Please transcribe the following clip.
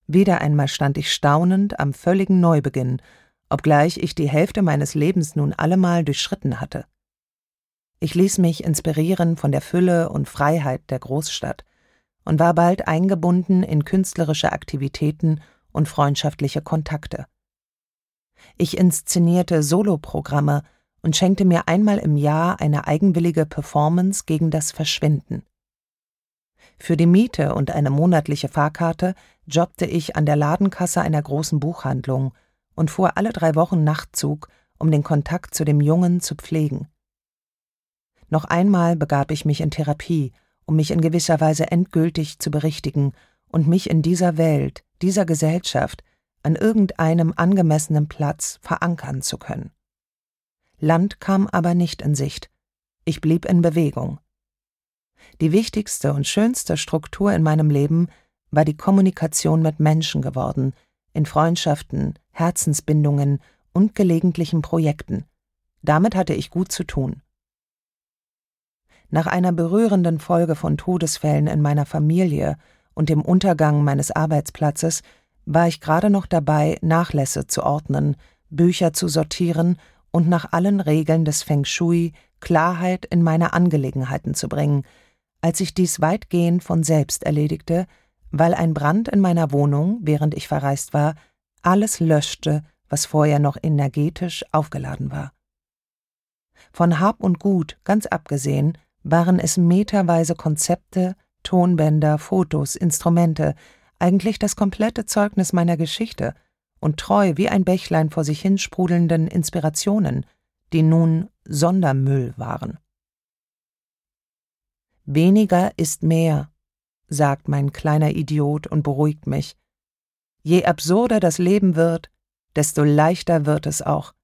Wieder einmal stand ich staunend am völligen Neubeginn, obgleich ich die Hälfte meines Lebens nun allemal durchschritten hatte. Ich ließ mich inspirieren von der Fülle und Freiheit der Großstadt und war bald eingebunden in künstlerische Aktivitäten und freundschaftliche Kontakte. Ich inszenierte Soloprogramme und schenkte mir einmal im Jahr eine eigenwillige Performance gegen das Verschwinden. Für die Miete und eine monatliche Fahrkarte jobbte ich an der Ladenkasse einer großen Buchhandlung und fuhr alle 3 Wochen Nachtzug, um den Kontakt zu dem Jungen zu pflegen. Noch einmal begab ich mich in Therapie, um mich in gewisser Weise endgültig zu berichtigen und mich in dieser Welt, dieser Gesellschaft, an irgendeinem angemessenen Platz verankern zu können. Land kam aber nicht in Sicht. Ich blieb in Bewegung. Die wichtigste und schönste Struktur in meinem Leben war die Kommunikation mit Menschen geworden, in Freundschaften, Herzensbindungen und gelegentlichen Projekten. Damit hatte ich gut zu tun. Nach einer berührenden Folge von Todesfällen in meiner Familie und dem Untergang meines Arbeitsplatzes war ich gerade noch dabei, Nachlässe zu ordnen, Bücher zu sortieren und nach allen Regeln des Feng Shui Klarheit in meine Angelegenheiten zu bringen, als sich dies weitgehend von selbst erledigte, weil ein Brand in meiner Wohnung, während ich verreist war, alles löschte, was vorher noch energetisch aufgeladen war. Von Hab und Gut, ganz abgesehen, waren es meterweise Konzepte, Tonbänder, Fotos, Instrumente, eigentlich das komplette Zeugnis meiner Geschichte und treu wie ein Bächlein vor sich hin sprudelnden Inspirationen, die nun Sondermüll waren. Weniger ist mehr, sagt mein kleiner Idiot und beruhigt mich. Je absurder das Leben wird, desto leichter wird es auch.